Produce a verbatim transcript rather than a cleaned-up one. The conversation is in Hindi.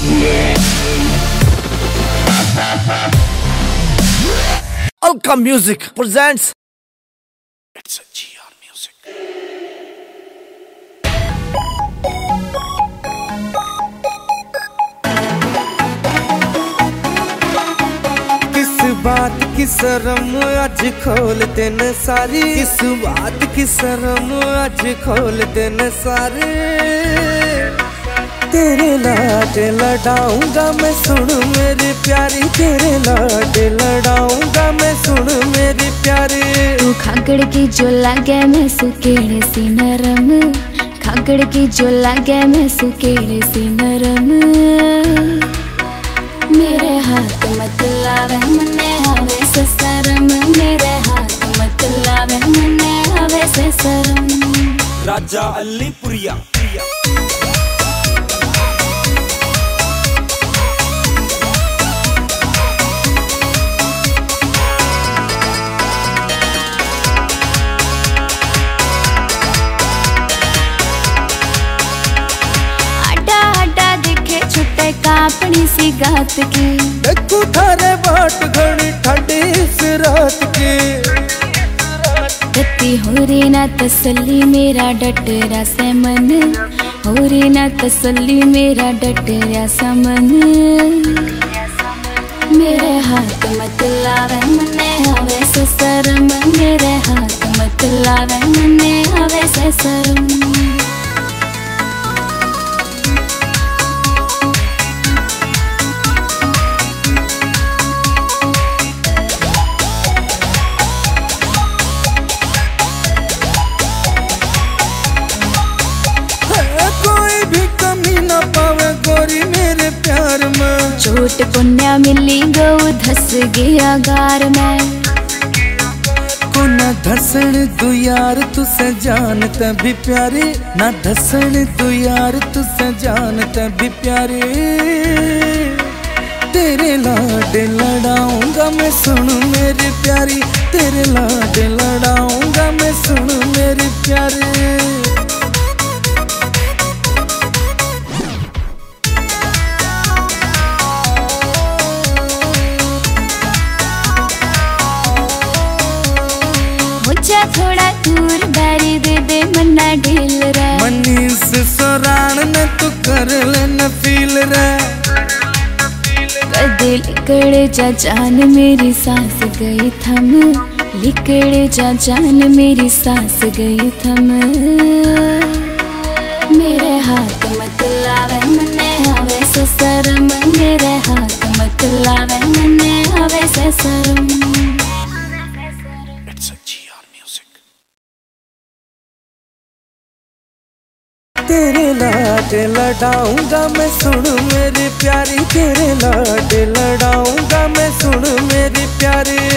Alka Music presents. It's a G R Music. किस बात की शर्म आज खोल देने सारी, किस बात की शर्म आज खोल देने सारी। तेरे लाड लड़ाऊंगा मैं सुन मेरी प्यारी, तेरे लाड लड़ाऊंगा मैं सुन मेरी प्यारी। तू खागड़ की जो लागे मैं सुकेड़े सी नरम, खागड़ की जो लागे मैं सुकेड़े सी नरम। मेरे हाथ मत लावे मने हवे से शरम, मेरे हाथ मत लावे मने हवे से शरम। राजा अलीपुरिया अपनी सी गात की देखू थारे बाट घड़ी ठंडी इस रात की। रत्ती हो रे ना तसल्ली मेरा डटरा से मन, हो रे ना तसल्ली मेरा डटरा सा मन। मेरे हाथ मत लावे मने हवे से शरम, मेरे हाथ मत लावे मने हवे से शरम। चोट पुण्या मिली गौ धस गया गार में, को ना धसन तू यार तुसे जानता भी प्यारी, ना धसन तू यार तुसे जानता भी प्यारी। तेरे लाड लड़ाऊंगा मैं सुन मेरी प्यारी, तेरे लाड लड़ाऊंगा मैं सुन मेरी प्यारी। थोड़ा दूर बारी दे दे मन्ना ढील रे, मनीष सोरान ने तू कर लेना फील रे। कदे लिकड़े जा जान मेरी सांस गई थम, लिकड़े जा जान मेरी सांस गई थम। मेरे हाथ मत लावे मने हवे से शरम, मेरे हाथ मत लावे मने हवे से शरम। It's a G R Music. तेरे लाड लड़ाऊंगा मैं सुन मेरी प्यारी, तेरे लाड लड़ाऊंगा मैं सुन मेरी प्यारी।